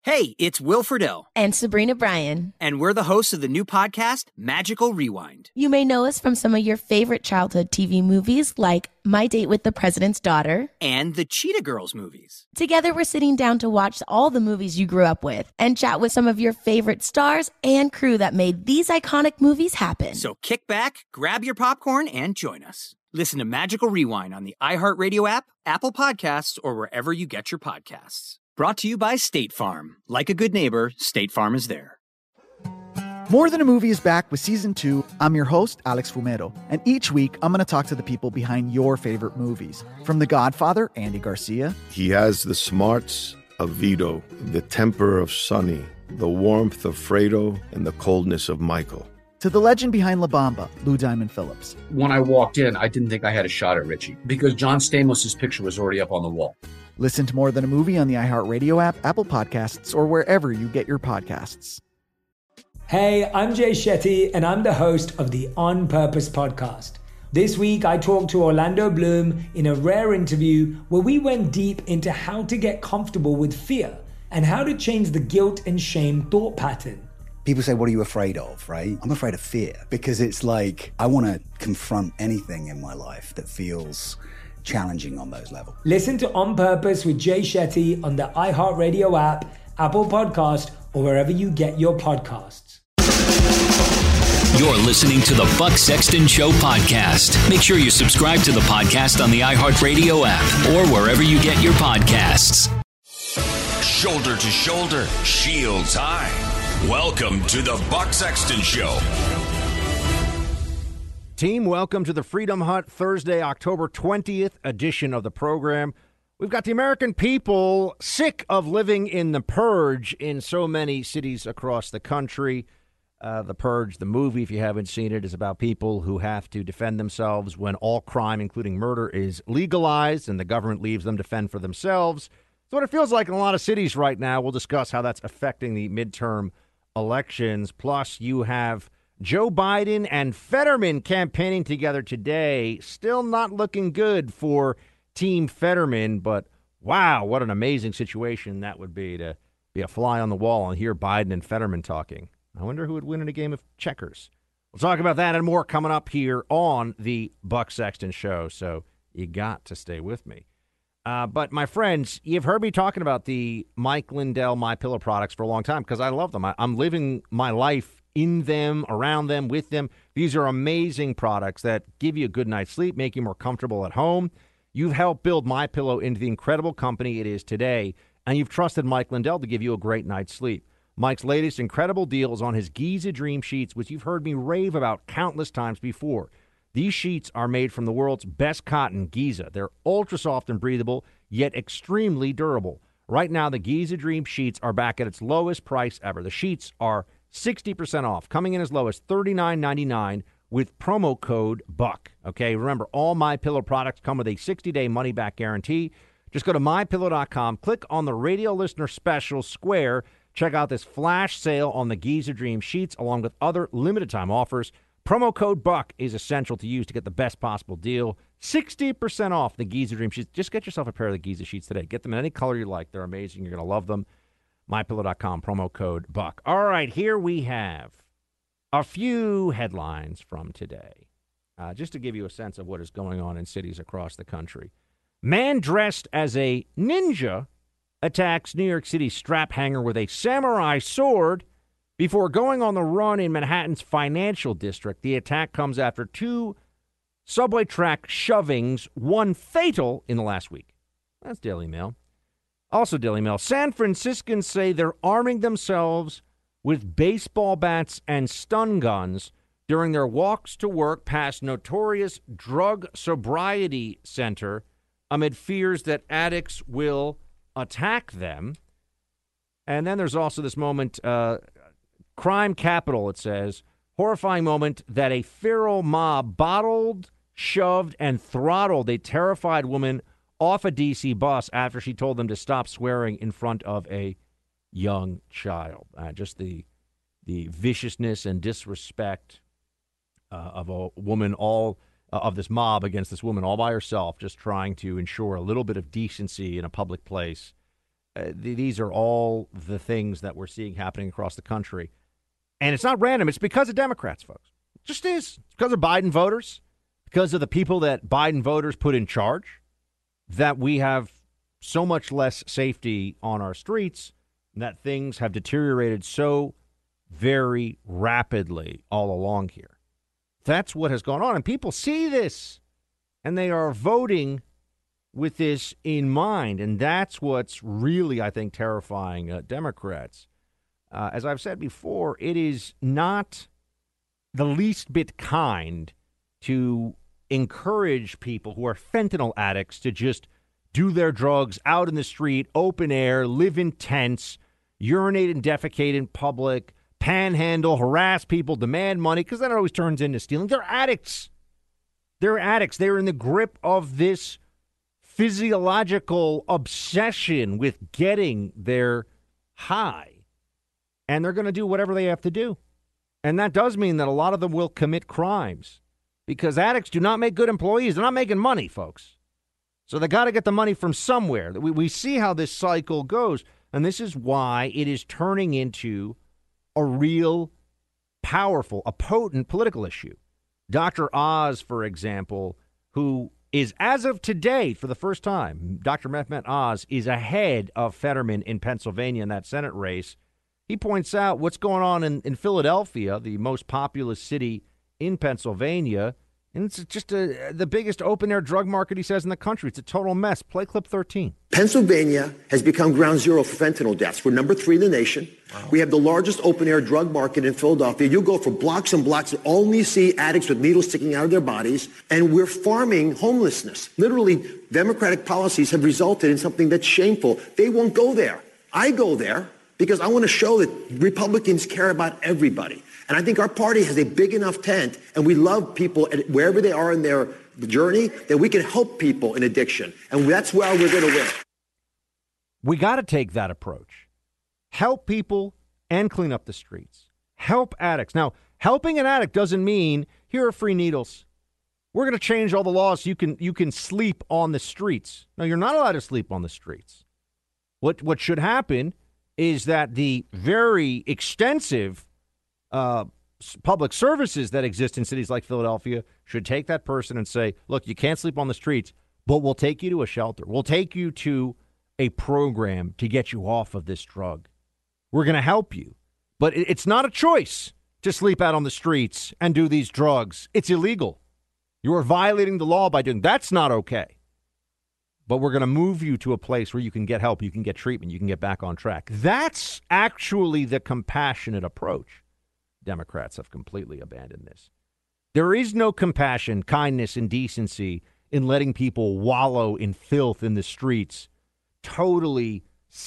Hey, it's Will Friedle. And Sabrina Bryan. And we're the hosts of the new podcast, Magical Rewind. You may know us from some of your favorite childhood TV movies like My Date with the President's Daughter and the Cheetah Girls movies. Together, we're sitting down to watch all the movies you grew up with and chat with some of your favorite stars and crew that made these iconic movies happen. So kick back, grab your popcorn, and join us. Listen to Magical Rewind on the iHeartRadio app, Apple Podcasts, or wherever you get your podcasts. Brought to you by State Farm. Like a good neighbor, State Farm is there. More Than a Movie is back with Season 2. I'm your host, Alex Fumero, and each week I'm going to talk to the people behind your favorite movies. From The Godfather, Andy Garcia. He has the smarts of Vito, the temper of Sonny, the warmth of Fredo, and the coldness of Michael. To the legend behind La Bamba, Lou Diamond Phillips. When I walked in, I didn't think I had a shot at Richie because John Stamos' picture was already up on the wall. Listen to More Than a Movie on the iHeartRadio app, Apple Podcasts, or wherever you get your podcasts. Hey, I'm Jay Shetty, and I'm the host of the On Purpose podcast. This week, I talked to Orlando Bloom in a rare interview where we went deep into how to get comfortable with fear and how to change the guilt and shame thought pattern. People say, what are you afraid of, right? I'm afraid of fear because it's like I want to confront anything in my life that feels challenging on those levels. Listen to On Purpose with Jay Shetty on the iHeartRadio app, Apple Podcast, or wherever you get your podcasts. You're listening to the Buck Sexton Show podcast. Make sure you subscribe to the podcast on the iHeartRadio app or wherever you get your podcasts. Shoulder to shoulder, shields high. Welcome to the Buck Sexton Show. Team, welcome to the Freedom Hut Thursday, October 20th edition of the program. We've got the American people sick of living in the purge in so many cities across the country. The Purge, the movie, if you haven't seen it, is about people who have to defend themselves when all crime, including murder, is legalized and the government leaves them to fend for themselves. That's what it feels like in a lot of cities right now. We'll discuss how that's affecting the midterm elections. Plus, you have Joe Biden and Fetterman campaigning together today. Still not looking good for Team Fetterman, but wow, what an amazing situation that would be to be a fly on the wall and hear Biden and Fetterman talking. I wonder who would win in a game of checkers. We'll talk about that and more coming up here on the Buck Sexton Show, so you got to stay with me. But my friends, you've heard me talking about the Mike Lindell MyPillow products for a long time because I love them. I'm living my life in them, around them, with them. These are amazing products that give you a good night's sleep, make you more comfortable at home. You've helped build MyPillow into the incredible company it is today, and you've trusted Mike Lindell to give you a great night's sleep. Mike's latest incredible deal is on his Giza Dream Sheets, which you've heard me rave about countless times before. These sheets are made from the world's best cotton, Giza. They're ultra soft and breathable, yet extremely durable. Right now, the Giza Dream Sheets are back at its lowest price ever. The sheets are 60% off, coming in as low as $39.99 with promo code BUCK. Okay, remember, all MyPillow products come with a 60-day money-back guarantee. Just go to MyPillow.com, click on the radio listener special square. Check out this flash sale on the Giza Dream Sheets along with other limited-time offers. Promo code BUCK is essential to use to get the best possible deal. 60% off the Giza Dream Sheets. Just get yourself a pair of the Giza Sheets today. Get them in any color you like. They're amazing. You're going to love them. MyPillow.com, promo code BUCK. All right, here we have a few headlines from today, just to give you a sense of what is going on in cities across the country. Man dressed as a ninja attacks New York City strap hanger with a samurai sword before going on the run in Manhattan's financial district. The attack comes after 2 subway track shovings, one fatal in the last week. That's Daily Mail. Also Daily Mail. San Franciscans say they're arming themselves with baseball bats and stun guns during their walks to work past notorious drug sobriety center amid fears that addicts will attack them. And then there's also this moment, crime capital, it says, horrifying moment that a feral mob bottled, shoved, and throttled a terrified woman off a D.C. bus after she told them to stop swearing in front of a young child. Just the viciousness and disrespect of a woman, of this mob against this woman all by herself, just trying to ensure a little bit of decency in a public place. These are all the things that we're seeing happening across the country. And it's not random. It's because of Democrats, folks. It just is. It's because of Biden voters, because of the people that Biden voters put in charge, that we have so much less safety on our streets, and that things have deteriorated so very rapidly all along here. That's what has gone on. And people see this, and they are voting with this in mind. And that's what's really, I think, terrifying Democrats. As I've said before, it is not the least bit kind to encourage people who are fentanyl addicts to just do their drugs out in the street, open air, live in tents, urinate and defecate in public, panhandle, harass people, demand money, because then it always turns into stealing. They're addicts. They're addicts. They're in the grip of this physiological obsession with getting their high. And they're going to do whatever they have to do. And that does mean that a lot of them will commit crimes because addicts do not make good employees. They're not making money, folks. So they got to get the money from somewhere. We see how this cycle goes. And this is why it is turning into a real powerful, a potent political issue. Dr. Oz, for example, who is, as of today, for the first time, Dr. Mehmet Oz is ahead of Fetterman in Pennsylvania in that Senate race. He points out what's going on in Philadelphia, the most populous city in Pennsylvania. And it's just the biggest open-air drug market, he says, in the country. It's a total mess. Play clip 13. Pennsylvania has become ground zero for fentanyl deaths. We're number 3 in the nation. Wow. We have the largest open-air drug market in Philadelphia. You go for blocks and blocks and only see addicts with needles sticking out of their bodies. And we're farming homelessness. Literally, Democratic policies have resulted in something that's shameful. They won't go there. I go there because I want to show that Republicans care about everybody. And I think our party has a big enough tent, and we love people wherever they are in their journey, that we can help people in addiction. And that's where we're going to win. We got to take that approach. Help people and clean up the streets. Help addicts. Now, helping an addict doesn't mean here are free needles. We're going to change all the laws so you can sleep on the streets. No, you're not allowed to sleep on the streets. What should happen is that the very extensive public services that exist in cities like Philadelphia should take that person and say, look, you can't sleep on the streets, but we'll take you to a shelter. We'll take you to a program to get you off of this drug. We're going to help you. But it's not a choice to sleep out on the streets and do these drugs. It's illegal. You are violating the law by doing that's not okay. But we're going to move you to a place where you can get help, you can get treatment, you can get back on track. That's actually the compassionate approach. Democrats have completely abandoned this. There is no compassion, kindness, and decency in letting people wallow in filth in the streets, totally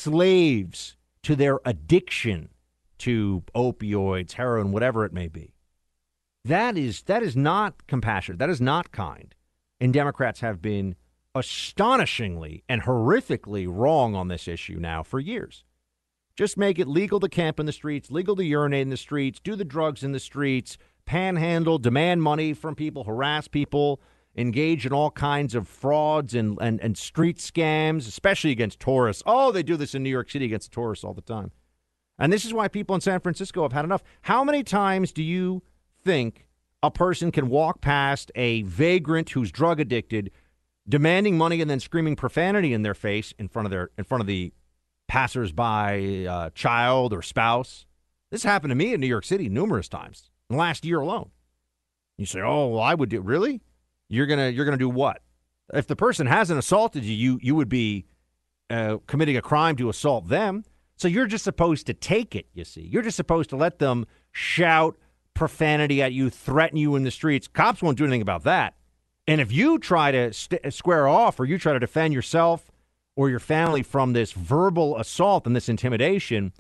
slaves to their addiction to opioids, heroin, whatever it may be. That is not compassionate. That is not kind. And Democrats have been astonishingly and horrifically wrong on this issue now for years. Just make it legal to camp in the streets, legal to urinate in the streets, do the drugs in the streets, panhandle, demand money from people, harass people, engage in all kinds of frauds and street scams, especially against tourists. Oh, they do this in New York City against tourists all the time. And this is why people in San Francisco have had enough. How many times do you think a person can walk past a vagrant who's drug addicted, demanding money and then screaming profanity in their face in front of the passersby, child or spouse? This happened to me in New York City numerous times in the last year alone. You say, "Oh, well, I would do." Really? You're gonna do what? If the person hasn't assaulted you, you would be committing a crime to assault them. So you're just supposed to take it. You see, you're just supposed to let them shout profanity at you, threaten you in the streets. Cops won't do anything about that. And if you try to square off or you try to defend yourself or your family from this verbal assault and this intimidation,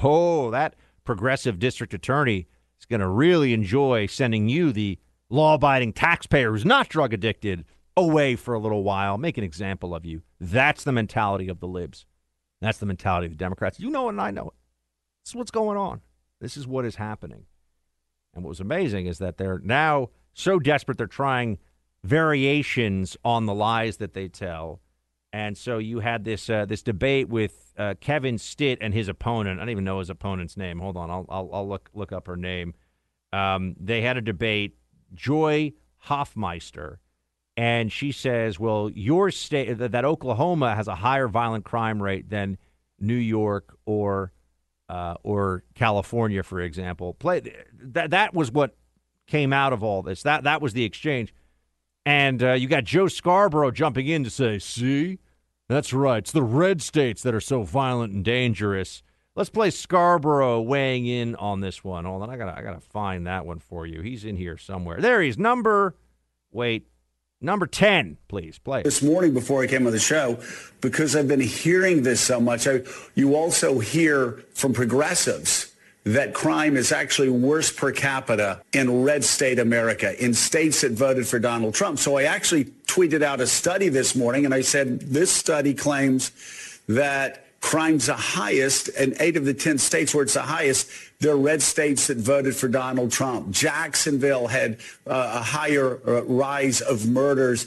that progressive district attorney is going to really enjoy sending you, the law-abiding taxpayer who's not drug addicted, away for a little while, make an example of you. That's the mentality of the libs. That's the mentality of the Democrats. You know it and I know it. This is what's going on. This is what is happening. And what was amazing is that they're now so desperate they're trying variations on the lies that they tell. And so you had this this debate with Kevin Stitt and his opponent. I don't even know his opponent's name. Hold on, I'll look up her name. They had a debate, Joy Hoffmeister, and she says, "Well, your state that Oklahoma has a higher violent crime rate than New York or California, for example." That was what came out of all this. That was the exchange. And you got Joe Scarborough jumping in to say, "See, that's right. It's the red states that are so violent and dangerous." Let's play Scarborough weighing in on this one. Hold on, I gotta find that one for you. He's in here somewhere. There he is. Number 10, please play. This morning before I came on the show, because I've been hearing this so much, you also hear from progressives that crime is actually worse per capita in red state America, in states that voted for Donald Trump. So I actually tweeted out a study this morning, and I said, this study claims that crime's the highest in 8 of the 10 states where it's the highest. They're red states that voted for Donald Trump. Jacksonville had a higher rise of murders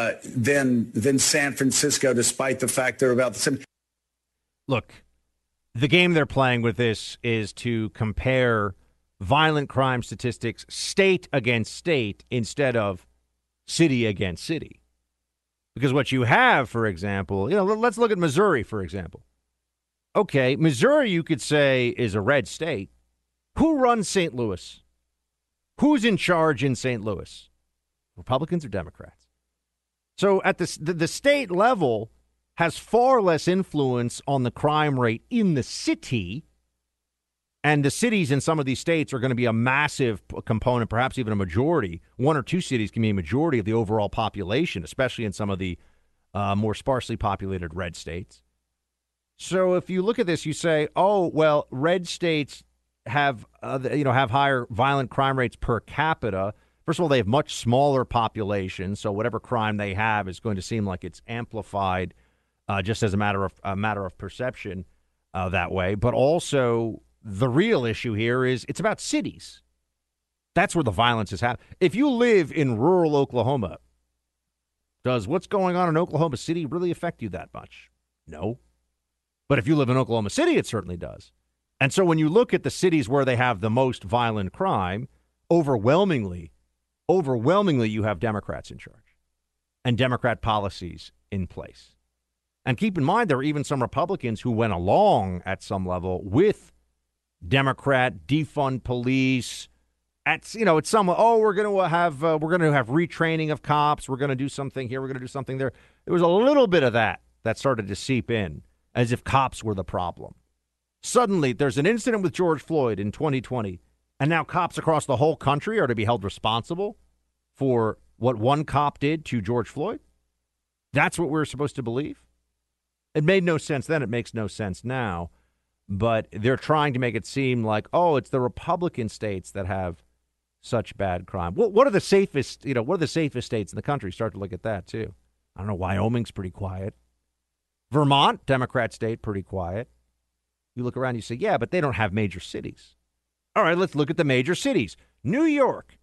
than San Francisco, despite the fact they're about the same. Look, the game they're playing with this is to compare violent crime statistics state against state instead of city against city. Because what you have, for example, let's look at Missouri, for example. Okay, Missouri, you could say, is a red state. Who runs St. Louis? Who's in charge in St. Louis? Republicans or Democrats? So at the state level has far less influence on the crime rate in the city, and the cities in some of these states are going to be a massive component, perhaps even a majority. 1 or 2 cities can be a majority of the overall population, especially in some of the more sparsely populated red states. So if you look at this, you say, oh, well, red states have higher violent crime rates per capita. First of all, they have much smaller populations, so whatever crime they have is going to seem like it's amplified just as a matter of perception that way. But also, the real issue here is it's about cities. That's where the violence is happening. If you live in rural Oklahoma, does what's going on in Oklahoma City really affect you that much? No. But if you live in Oklahoma City, it certainly does. And so when you look at the cities where they have the most violent crime, overwhelmingly, you have Democrats in charge and Democrat policies in place. And keep in mind, there are even some Republicans who went along at some level with Democrat defund police. We're going to have retraining of cops. We're going to do something here. We're going to do something there. There was a little bit of that started to seep in, as if cops were the problem. Suddenly, there's an incident with George Floyd in 2020, and now cops across the whole country are to be held responsible for what one cop did to George Floyd. That's what we're supposed to believe. It made no sense then. It makes no sense now. But they're trying to make it seem like, oh, it's the Republican states that have such bad crime. What are the safest? What are the safest states in the country? Start to look at that too. I don't know. Wyoming's pretty quiet. Vermont, Democrat state, pretty quiet. You look around, you say, yeah, but they don't have major cities. All right, let's look at the major cities. New York,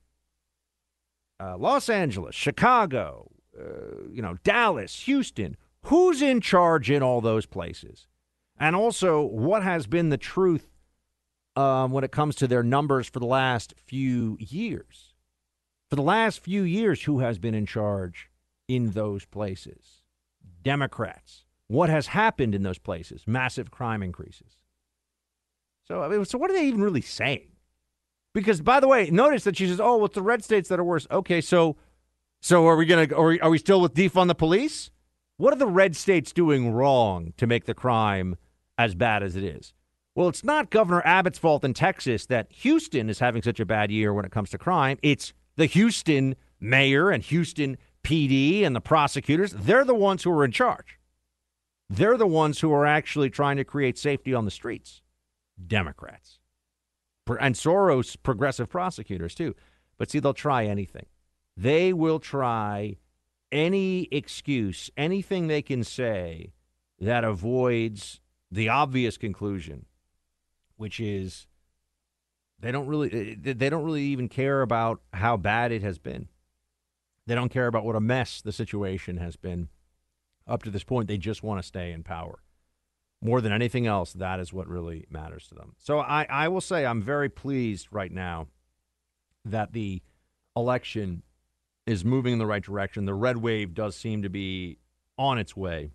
Los Angeles, Chicago, Dallas, Houston. Who's in charge in all those places? And also, what has been the truth when it comes to their numbers for the last few years? For the last few years, who has been in charge in those places? Democrats. What has happened in those places? Massive crime increases. So what are they even really saying? Because, by the way, notice that she says, "Oh, well, it's the red states that are worse." Okay, so are we still with defund the police? What are the red states doing wrong to make the crime as bad as it is? Well, it's not Governor Abbott's fault in Texas that Houston is having such a bad year when it comes to crime. It's the Houston mayor and Houston PD and the prosecutors. They're the ones who are in charge. They're the ones who are actually trying to create safety on the streets. Democrats. And Soros progressive prosecutors, too. But see, they'll try anything. They will try any excuse, anything they can say that avoids the obvious conclusion, which is they don't really even care about how bad it has been. They don't care about what a mess the situation has been. Up to this point, they just want to stay in power. More than anything else, that is what really matters to them. So I will say I'm very pleased right now that the election is moving in the right direction. The red wave does seem to be on its way,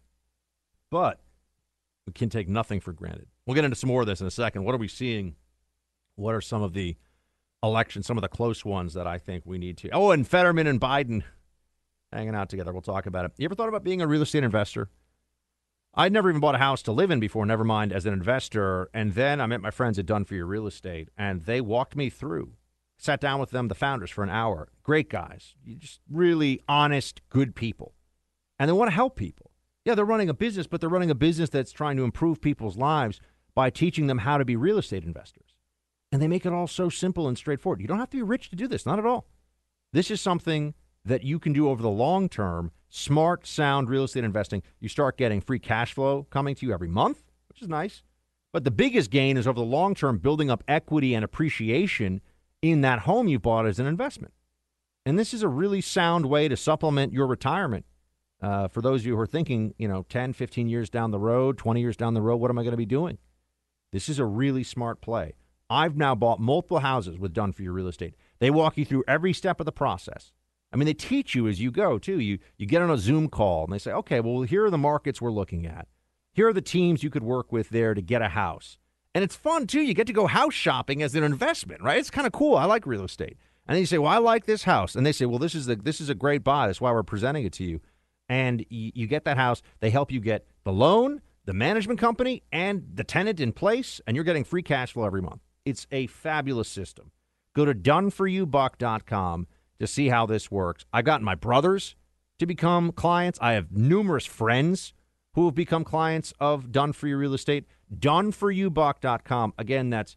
but we can take nothing for granted. We'll get into some more of this in a second. What are we seeing? What are some of the elections, some of the close ones that I think we need to? Oh, and Fetterman and Biden hanging out together. We'll talk about it. You ever thought about being a real estate investor? I'd never even bought a house to live in before, never mind as an investor. And then I met my friends at Done For You Real Estate, and they walked me through. Sat down with them, the founders, for an hour. Great guys. Just really honest, good people. And they want to help people. Yeah, they're running a business, but they're running a business that's trying to improve people's lives by teaching them how to be real estate investors. And they make it all so simple and straightforward. You don't have to be rich to do this, not at all. This is something that you can do over the long term. Smart, sound real estate investing. You start getting free cash flow coming to you every month, which is nice. But the biggest gain is over the long term, building up equity and appreciation in that home you bought as an investment. And this is a really sound way to supplement your retirement. For those of you who are thinking, 10, 15 years down the road, 20 years down the road, what am I going to be doing? This is a really smart play. I've now bought multiple houses with Done For You Real Estate. They walk you through every step of the process. I mean, they teach you as you go, too. You get on a Zoom call, and they say, okay, well, here are the markets we're looking at. Here are the teams you could work with there to get a house. And it's fun, too. You get to go house shopping as an investment, right? It's kind of cool. I like real estate. And then you say, well, I like this house. And they say, well, this is a great buy. That's why we're presenting it to you. And you get that house. They help you get the loan, the management company, and the tenant in place, and you're getting free cash flow every month. It's a fabulous system. Go to doneforyoubuck.com to see how this works. I've gotten my brothers to become clients. I have numerous friends who have become clients of Done For You Real Estate. Doneforyoubuck.com. Again, that's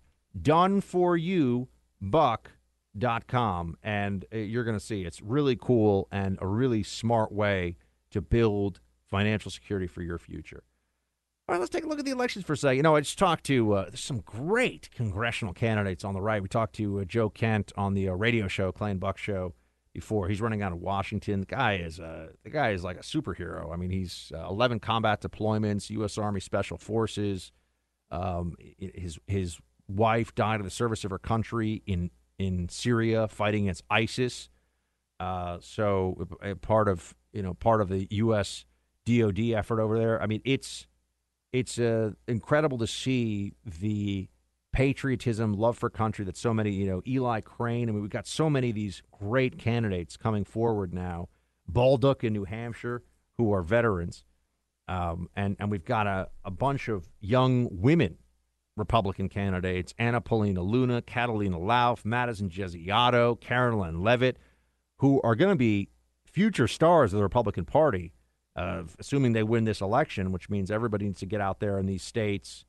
doneforyoubuck.com. And you're going to see it's really cool and a really smart way to build financial security for your future. All right, let's take a look at the elections for a second. I just talked to there's some great congressional candidates on the right. We talked to Joe Kent on the radio show, Clay and Buck Show, before. He's running out of Washington. The guy is like a superhero. I mean, he's 11 combat deployments, U.S. Army Special Forces. His wife died in the service of her country in Syria fighting against ISIS. So part of the U.S. DOD effort over there. I mean, it's incredible to see the patriotism, love for country that so many, Eli Crane. I mean, we've got so many of these great candidates coming forward now. Baldock in New Hampshire, who are veterans. And we've got a bunch of young women Republican candidates, Anna Paulina Luna, Catalina Lauf, Madison Gesiotto, Carolyn Levitt, who are going to be future stars of the Republican Party. Assuming they win this election, which means everybody needs to get out there in these states,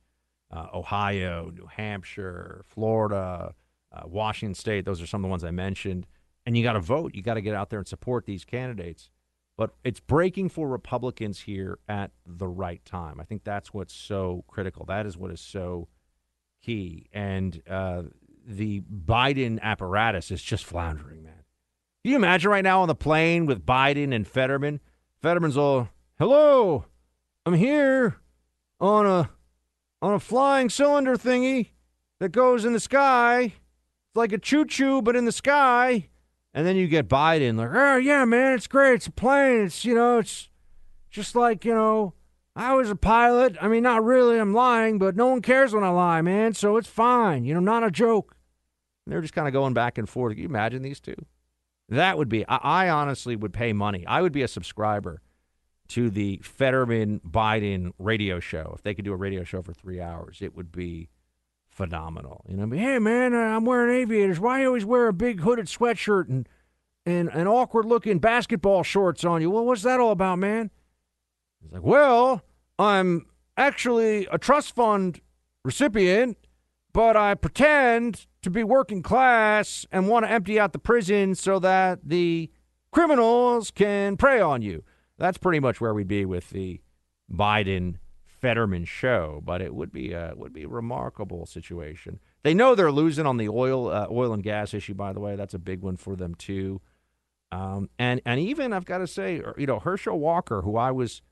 Ohio, New Hampshire, Florida, Washington State. Those are some of the ones I mentioned. And you got to vote. You got to get out there and support these candidates. But it's breaking for Republicans here at the right time. I think that's what's so critical. That is what is so key. And the Biden apparatus is just floundering, man. Can you imagine right now on the plane with Biden and Fetterman? Fetterman's all, hello, I'm here on a flying cylinder thingy that goes in the sky. It's like a choo-choo, but in the sky. And then you get Biden like, oh, yeah, man, it's great. It's a plane. It's, it's just like, I was a pilot. I mean, not really. I'm lying, but no one cares when I lie, man. So it's fine. Not a joke. And they're just kind of going back and forth. Can you imagine these two? That would be, I honestly would pay money. I would be a subscriber to the Fetterman-Biden radio show. If they could do a radio show for 3 hours, it would be phenomenal. Hey, man, I'm wearing aviators. Why you always wear a big hooded sweatshirt and awkward-looking basketball shorts on you? Well, what's that all about, man? He's like, well, I'm actually a trust fund recipient, but I pretend to be working class and want to empty out the prison so that the criminals can prey on you. That's pretty much where we'd be with the Biden-Fetterman show, but it would be a remarkable situation. They know they're losing on the oil and gas issue, by the way. That's a big one for them, too. And even, I've got to say, Herschel Walker, who I was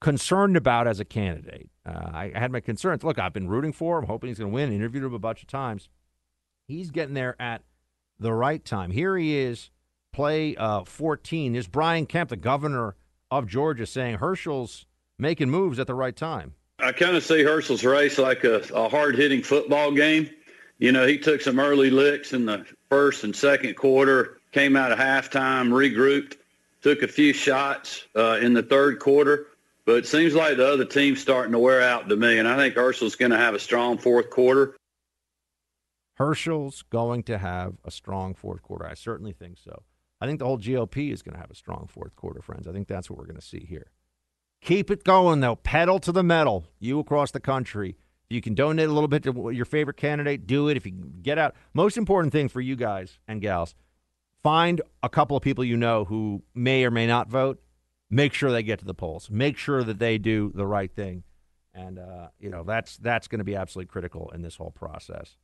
concerned about as a candidate. I had my concerns. Look, I've been rooting for him, hoping he's going to win. Interviewed him a bunch of times. He's getting there at the right time. Here he is, play 14. There's Brian Kemp, the governor of Georgia, saying Herschel's making moves at the right time. I kind of see Herschel's race like a hard-hitting football game. You know, he took some early licks in the first and second quarter, came out of halftime, regrouped, took a few shots in the third quarter. But it seems like the other team's starting to wear out to me, and I think Herschel's going to have a strong fourth quarter. Herschel's going to have a strong fourth quarter. I certainly think so. I think the whole GOP is going to have a strong fourth quarter, friends. I think that's what we're going to see here. Keep it going, though. Pedal to the metal. You across the country. If you can donate a little bit to your favorite candidate, do it. If you can get out. Most important thing for you guys and gals, find a couple of people you know who may or may not vote. Make sure they get to the polls. Make sure that they do the right thing. And, that's going to be absolutely critical in this whole process.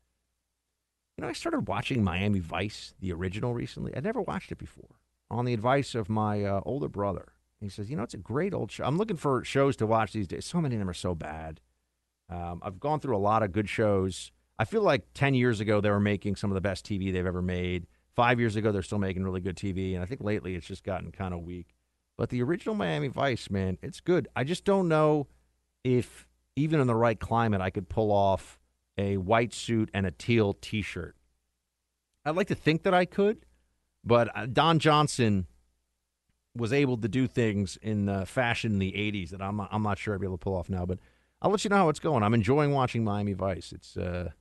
I started watching Miami Vice, the original, recently. I'd never watched it before, on the advice of my older brother. He says, it's a great old show. I'm looking for shows to watch these days. So many of them are so bad. I've gone through a lot of good shows. I feel like 10 years ago they were making some of the best TV they've ever made. 5 years ago they're still making really good TV. And I think lately it's just gotten kind of weak. But the original Miami Vice, man, it's good. I just don't know if, even in the right climate, I could pull off a white suit and a teal T-shirt. I'd like to think that I could, but Don Johnson was able to do things in fashion in the 80s that I'm not sure I'd be able to pull off now. But I'll let you know how it's going. I'm enjoying watching Miami Vice. It's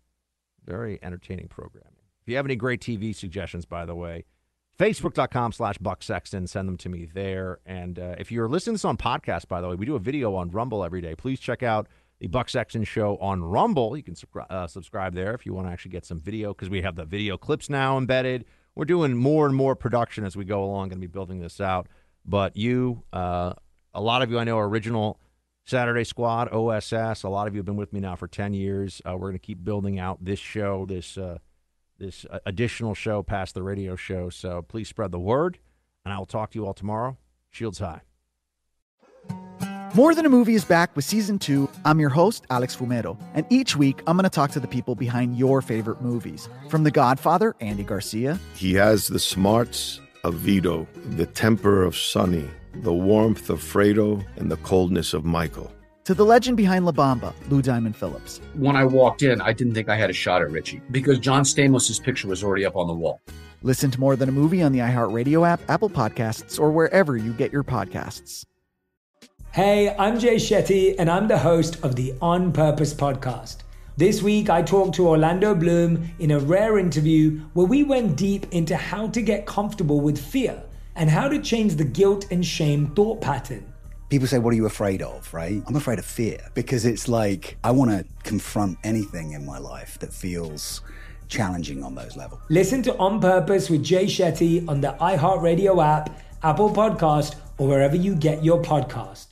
very entertaining programming. If you have any great TV suggestions, by the way, Facebook.com/Buck Sexton. Send them to me there. And if you're listening to this on podcast, by the way, we do a video on Rumble every day. Please check out the Buck Sexton Show on Rumble. You can subscribe there if you want to actually get some video, because we have the video clips now embedded. We're doing more and more production as we go along, going to be building this out. But you, a lot of you I know are original Saturday Squad, OSS. A lot of you have been with me now for 10 years. We're going to keep building out this show, this additional show past the radio show. So please spread the word, and I will talk to you all tomorrow. Shields high. More Than a Movie is back with Season 2. I'm your host, Alex Fumero, and each week I'm going to talk to the people behind your favorite movies. From The Godfather, Andy Garcia. He has the smarts of Vito, the temper of Sonny, the warmth of Fredo, and the coldness of Michael. To the legend behind La Bamba, Lou Diamond Phillips. When I walked in, I didn't think I had a shot at Richie because John Stamos' picture was already up on the wall. Listen to More Than a Movie on the iHeartRadio app, Apple Podcasts, or wherever you get your podcasts. Hey, I'm Jay Shetty, and I'm the host of the On Purpose podcast. This week, I talked to Orlando Bloom in a rare interview where we went deep into how to get comfortable with fear and how to change the guilt and shame thought pattern. People say, what are you afraid of, right? I'm afraid of fear, because it's like I want to confront anything in my life that feels challenging on those levels. Listen to On Purpose with Jay Shetty on the iHeartRadio app, Apple Podcast, or wherever you get your podcasts.